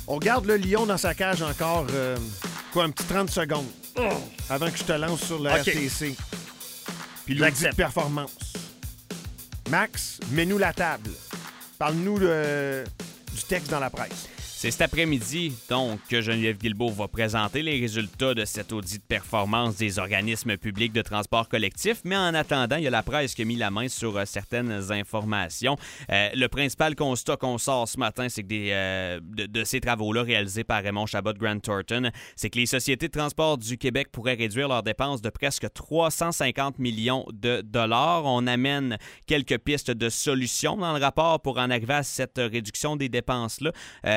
On garde le lion dans sa cage encore, un petit 30 secondes avant que je te lance sur le RTC. Puis l'audit de performance. Max, mets-nous la table. Parle-nous du texte dans la presse. C'est cet après-midi, donc, que Geneviève Guilbeault va présenter les résultats de cet audit de performance des organismes publics de transport collectif. Mais en attendant, il y a la presse qui a mis la main sur certaines informations. Le principal constat qu'on sort ce matin, c'est que de ces travaux-là réalisés par Raymond Chabot de Grant Thornton, c'est que les sociétés de transport du Québec pourraient réduire leurs dépenses de presque 350 millions de dollars. On amène quelques pistes de solutions dans le rapport pour en arriver à cette réduction des dépenses-là.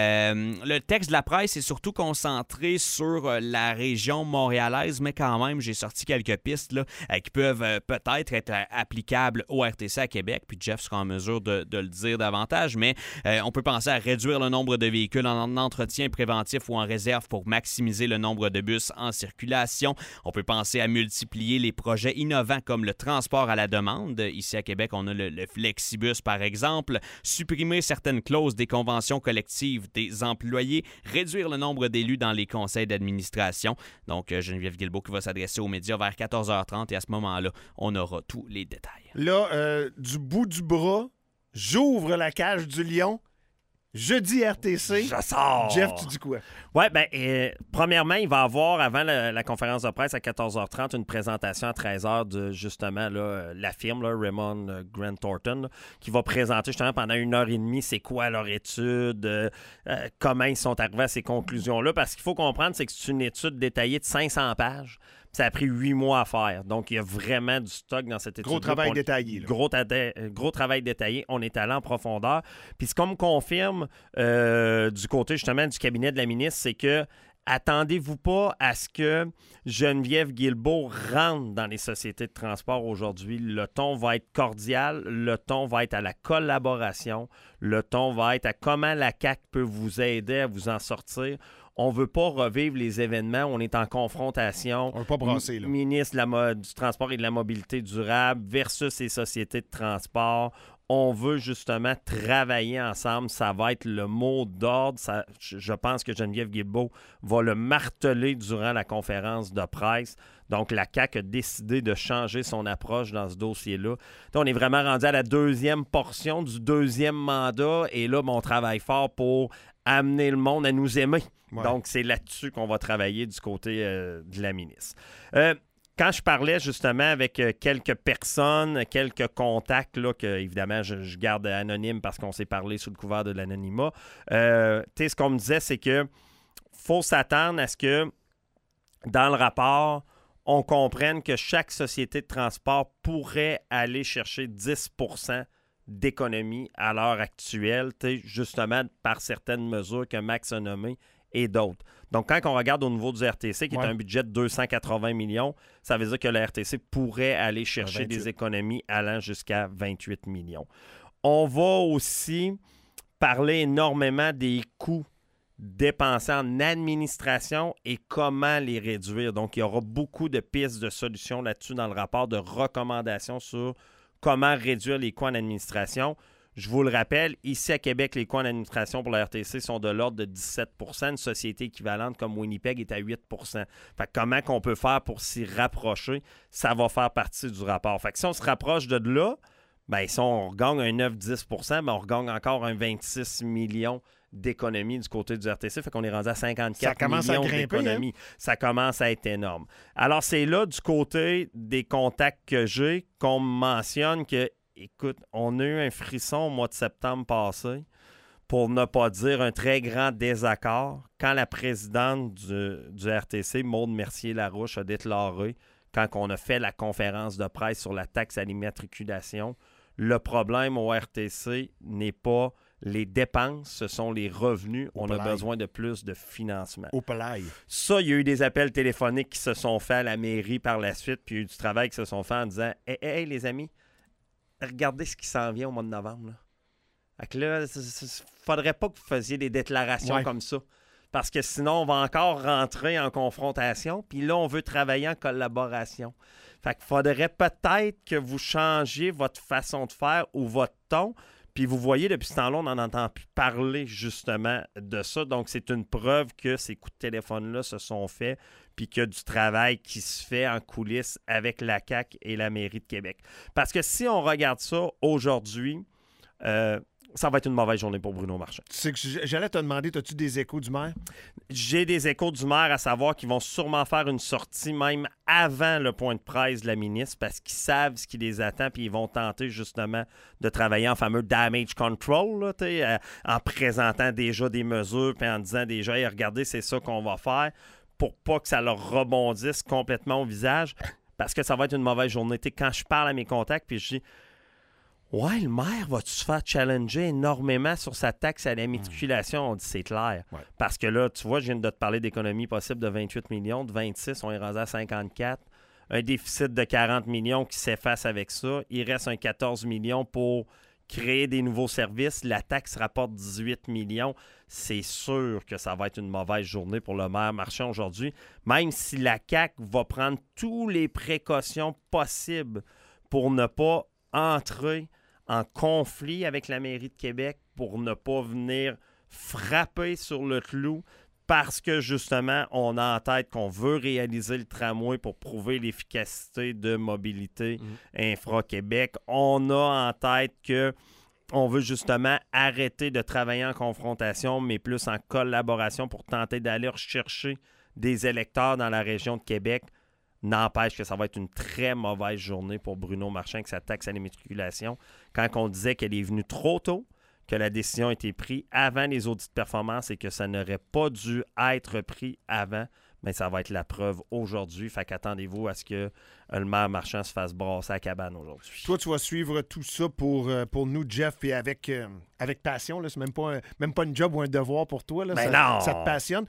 Le texte de la presse est surtout concentré sur la région montréalaise, mais quand même, j'ai sorti quelques pistes là, qui peuvent peut-être être applicables au RTC à Québec, puis Jeff sera en mesure de le dire davantage, mais on peut penser à réduire le nombre de véhicules en entretien préventif ou en réserve pour maximiser le nombre de bus en circulation. On peut penser à multiplier les projets innovants comme le transport à la demande. Ici à Québec, on a le Flexibus, par exemple. Supprimer certaines clauses des conventions collectives des employés, réduire le nombre d'élus dans les conseils d'administration. Donc, Geneviève Guilbeault qui va s'adresser aux médias vers 14h30 et à ce moment-là, on aura tous les détails. Là, du bout du bras, j'ouvre la cage du lion. Jeudi RTC. Je sors! Jeff, tu dis quoi? Oui, premièrement, il va y avoir, avant la conférence de presse à 14h30, une présentation à 13h de, justement, là, la firme, là, Raymond Grant Thornton, qui va présenter justement pendant 1h30 c'est quoi leur étude, comment ils sont arrivés à ces conclusions-là. Parce qu'il faut comprendre, c'est que c'est une étude détaillée de 500 pages. Ça a pris 8 mois à faire. Donc, il y a vraiment du stock dans cette étude. Gros travail détaillé. Gros travail détaillé. On est allé en profondeur. Puis, ce qu'on me confirme du côté, justement, du cabinet de la ministre, c'est que attendez-vous pas à ce que Geneviève Guilbeault rentre dans les sociétés de transport aujourd'hui. Le ton va être cordial. Le ton va être à la collaboration. Le ton va être à comment la CAQ peut vous aider à vous en sortir. On ne veut pas revivre les événements. On est en confrontation. On ne veut pas brasser, là. Ministre du Transport et de la Mobilité durable versus les sociétés de transport. On veut justement travailler ensemble. Ça va être le mot d'ordre. Je pense que Geneviève Guilbeault va le marteler durant la conférence de presse. Donc, la CAQ a décidé de changer son approche dans ce dossier-là. Donc, on est vraiment rendu à la deuxième portion du deuxième mandat. Et là, on travaille fort pour amener le monde à nous aimer. Ouais. Donc, c'est là-dessus qu'on va travailler du côté de la ministre. Quand je parlais justement avec quelques personnes, quelques contacts, là, que évidemment je garde anonyme parce qu'on s'est parlé sous le couvert de l'anonymat, ce qu'on me disait, c'est que faut s'attendre à ce que dans le rapport, on comprenne que chaque société de transport pourrait aller chercher 10% d'économie à l'heure actuelle, justement par certaines mesures que Max a nommées et d'autres. Donc, quand on regarde au niveau du RTC, qui est un budget de 280 millions, ça veut dire que le RTC pourrait aller chercher des économies allant jusqu'à 28 millions. On va aussi parler énormément des coûts dépensés en administration et comment les réduire. Donc, il y aura beaucoup de pistes de solutions là-dessus dans le rapport de recommandations sur comment réduire les coûts en administration. Je vous le rappelle, ici à Québec, les coûts en administration pour la RTC sont de l'ordre de 17 %. Une société équivalente comme Winnipeg est à 8 %. Fait que comment qu'on peut faire pour s'y rapprocher, ça va faire partie du rapport. Fait que si on se rapproche de là, si on regagne un 9-10 %, on regagne encore un 26 millions d'économies du côté du RTC. Fait qu'on est rendu à 54 millions d'économies. Hein? Ça commence à être énorme. Alors, c'est là, du côté des contacts que j'ai, qu'on me mentionne que écoute, on a eu un frisson au mois de septembre passé, pour ne pas dire un très grand désaccord, quand la présidente du RTC, Maude Mercier-Larouche, a déclaré, quand on a fait la conférence de presse sur la taxe à l'immatriculation, le problème au RTC n'est pas les dépenses, ce sont les revenus. On a besoin de plus de financement. Ça, il y a eu des appels téléphoniques qui se sont faits à la mairie par la suite, puis il y a eu du travail qui se sont faits en disant « Hey, les amis, regardez ce qui s'en vient au mois de novembre. » Fait que là, il ne faudrait pas que vous fassiez des déclarations comme ça. Parce que sinon, on va encore rentrer en confrontation. Puis là, on veut travailler en collaboration. Fait qu'il faudrait peut-être que vous changiez votre façon de faire ou votre ton. Puis vous voyez, depuis ce temps-là, on n'en entend plus parler justement de ça. Donc, c'est une preuve que ces coups de téléphone-là se sont faits puis qu'il y a du travail qui se fait en coulisses avec la CAQ et la mairie de Québec. Parce que si on regarde ça aujourd'hui, ça va être une mauvaise journée pour Bruno Marchand. C'est que j'allais te demander, as-tu des échos du maire? J'ai des échos du maire à savoir qu'ils vont sûrement faire une sortie même avant le point de presse de la ministre parce qu'ils savent ce qui les attend puis ils vont tenter justement de travailler en fameux damage control là, en présentant déjà des mesures puis en disant déjà hey, regardez, c'est ça qu'on va faire pour pas que ça leur rebondisse complètement au visage parce que ça va être une mauvaise journée. Quand je parle à mes contacts puis je dis ouais, le maire va-tu se faire challenger énormément sur sa taxe à l'immatriculation? On dit c'est clair. Ouais. Parce que là, tu vois, je viens de te parler d'économie possible de 28 millions, de 26, on est rendu à 54. Un déficit de 40 millions qui s'efface avec ça. Il reste un 14 millions pour créer des nouveaux services. La taxe rapporte 18 millions. C'est sûr que ça va être une mauvaise journée pour le maire Marchand aujourd'hui. Même si la CAQ va prendre toutes les précautions possibles pour ne pas entrer en conflit avec la mairie de Québec pour ne pas venir frapper sur le clou parce que, justement, on a en tête qu'on veut réaliser le tramway pour prouver l'efficacité de mobilité Infra-Québec. On a en tête qu'on veut justement arrêter de travailler en confrontation, mais plus en collaboration pour tenter d'aller rechercher des électeurs dans la région de Québec. N'empêche que ça va être une très mauvaise journée pour Bruno Marchand avec sa taxe à l'immatriculation. Quand on disait qu'elle est venue trop tôt, que la décision a été prise avant les audits de performance et que ça n'aurait pas dû être pris avant, mais ça va être la preuve aujourd'hui. Fait qu'attendez-vous à ce que le maire Marchand se fasse brasser à la cabane aujourd'hui. Toi, tu vas suivre tout ça pour nous, Jeff, et avec passion. Là. C'est même pas une job ou un devoir pour toi. Là. Ça te passionne.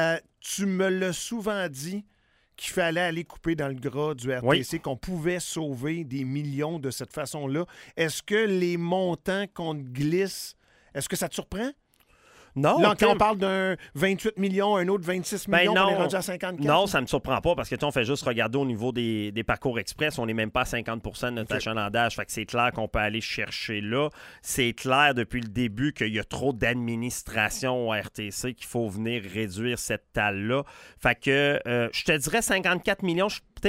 Tu me l'as souvent dit qu'il fallait aller couper dans le gras du RTC, qu'on pouvait sauver des millions de cette façon-là. Est-ce que les montants qu'on te glisse, est-ce que ça te surprend? Non. Là, quand on parle d'un 28 millions, un autre 26 millions, on est rendu à 54. Non, ça ne me surprend pas parce que on fait juste regarder au niveau des parcours express, on n'est même pas à 50 % de notre achalandage. Fait que c'est clair qu'on peut aller chercher là. C'est clair depuis le début qu'il y a trop d'administration au RTC qu'il faut venir réduire cette talle-là. Fait que je te dirais 54 millions,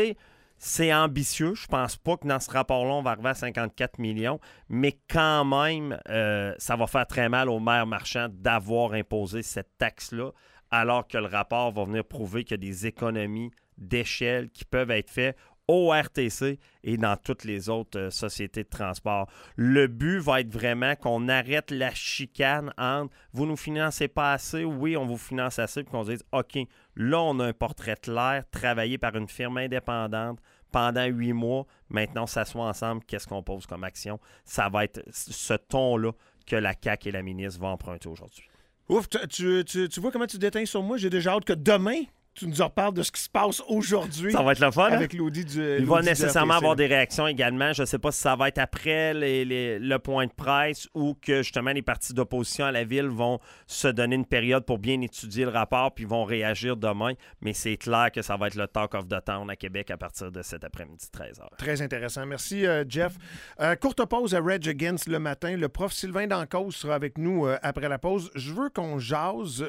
c'est ambitieux. Je pense pas que dans ce rapport-là, on va arriver à 54 millions. Mais quand même, ça va faire très mal au maire Marchand d'avoir imposé cette taxe-là, alors que le rapport va venir prouver qu'il y a des économies d'échelle qui peuvent être faites au RTC et dans toutes les autres sociétés de transport. Le but va être vraiment qu'on arrête la chicane entre « vous nous financez pas assez, oui, on vous finance assez », puis qu'on se dise « OK, là, on a un portrait clair, travaillé par une firme indépendante pendant 8 mois, maintenant, on s'assoit ensemble, qu'est-ce qu'on pose comme action? » Ça va être ce ton-là que la CAQ et la ministre vont emprunter aujourd'hui. Ouf, tu vois comment tu déteins sur moi? J'ai déjà hâte que demain, tu nous en reparles de ce qui se passe aujourd'hui. Ça va être le fun. Avec l'Audi du. Il va nécessairement avoir des réactions également. Je ne sais pas si ça va être après le point de presse ou que justement les partis d'opposition à la ville vont se donner une période pour bien étudier le rapport puis vont réagir demain. Mais c'est clair que ça va être le talk of the town à Québec à partir de cet après-midi 13h. Très intéressant. Merci, Jeff. Courte pause à Rage Against le matin. Le prof Sylvain Dancause sera avec nous après la pause. Je veux qu'on jase.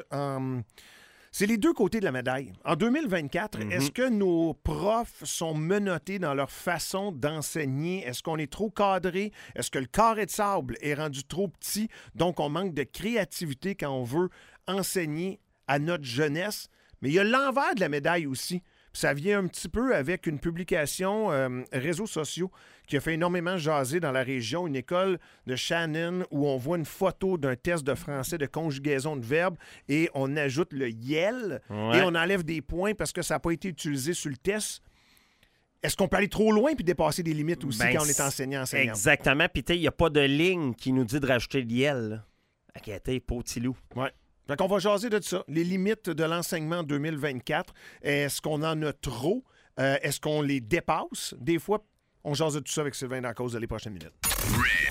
C'est les deux côtés de la médaille. En 2024, est-ce que nos profs sont menottés dans leur façon d'enseigner? Est-ce qu'on est trop cadré? Est-ce que le carré de sable est rendu trop petit? Donc, on manque de créativité quand on veut enseigner à notre jeunesse. Mais il y a l'envers de la médaille aussi. Ça vient un petit peu avec une publication réseaux sociaux qui a fait énormément jaser dans la région, une école de Shannon où on voit une photo d'un test de français de conjugaison de verbes et on ajoute le « yel » et on enlève des points parce que ça n'a pas été utilisé sur le test. Est-ce qu'on peut aller trop loin puis dépasser des limites aussi quand on est enseignant-enseignant? Exactement. Puis il n'y a pas de ligne qui nous dit de rajouter le « yel ». OK, potilou. Ouais. Donc, on va jaser de ça. Les limites de l'enseignement en 2024. Est-ce qu'on en a trop? Est-ce qu'on les dépasse? Des fois, on jase de tout ça avec Sylvain Dancause dans les prochaines minutes.